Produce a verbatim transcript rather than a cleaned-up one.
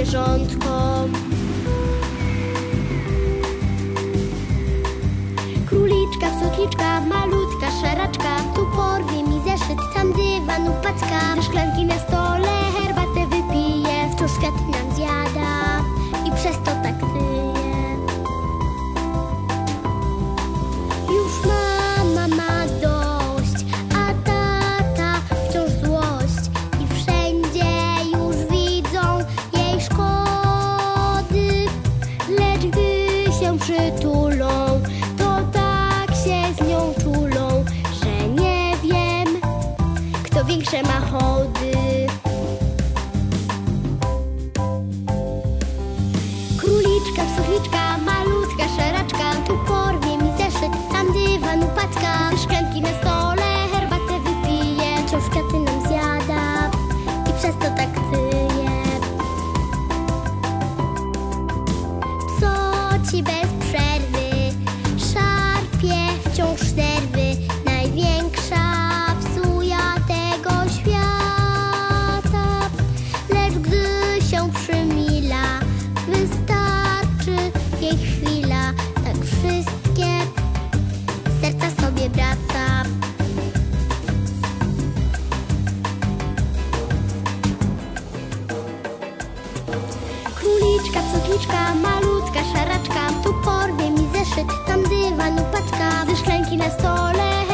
zwierzątko. Króliczka, sukniczka, malutka szaraczka, tu porwie mi zeszyt, tam dywan upaćka. Ze szklanki na stole herbatę wypije, wciąż kwiaty nam zjada i przez to tak tyje. Już mama ma dość, a tata wciąż złość i wszędzie już widzą jej szkody. Lecz gdy się przytulą, to tak się z nią czulą, że nie wiem, kto większe ma chody. Króliczka, sukniczka, malutka szaraczka, tu porwie mi zeszyt, tam dywan upaćka. Ze szklanki na stole herbatę wypije, wciąż kwiaty nam zjada i przez to tak tyje. Psoci bez przerwy szarpie wciąż nerwy, największa psuja tego świata. Lecz gdy się przymila, wystarczy jej chwila, tak wszystkie serca sobie brata. Króliczka, sukniczka, malutka szaraczka, tu porwie mi zeszyt, tam dywan upaćka. Ze szklanki na stole